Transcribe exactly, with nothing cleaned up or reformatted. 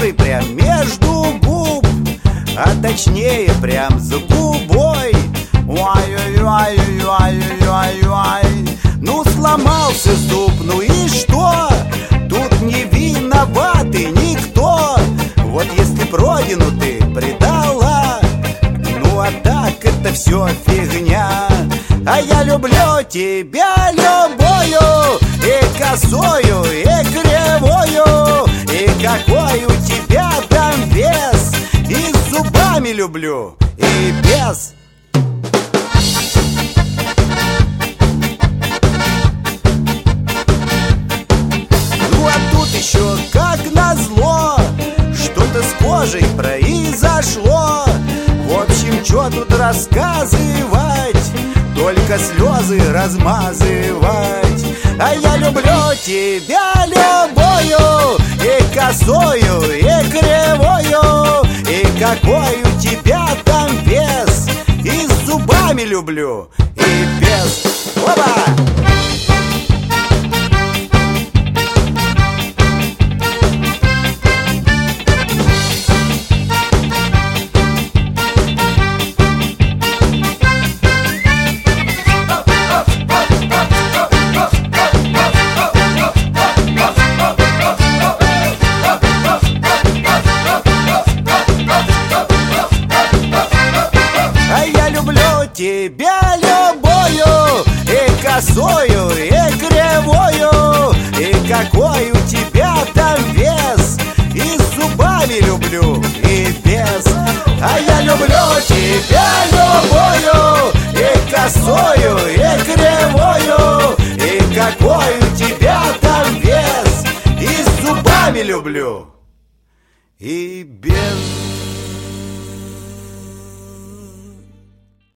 которой прям между губ, а точнее прям за губой. Ой-ой-ой-ой-ой-ой-ой. Ну сломался зуб, ну и что? Тут не виноваты никто. Вот если б родину ты предала, ну а так это все фигня. А я люблю тебя любую, и косою, и кривую, и какой у тебя там вес. И с зубами люблю, и без. Ну а тут еще как назло что-то с кожей произошло. В общем, что тут рассказывать, только слезы размазывать. А я люблю тебя любую, и косою, и кривую, и какой у тебя там вес. И с зубами люблю, и без. Опа! Тебя любую, и косою, и кривую, и какой у тебя там вес. И с зубами люблю, и без. А я люблю тебя любую, и косою, и кривую, и какой у тебя там вес. И с зубами люблю, и без.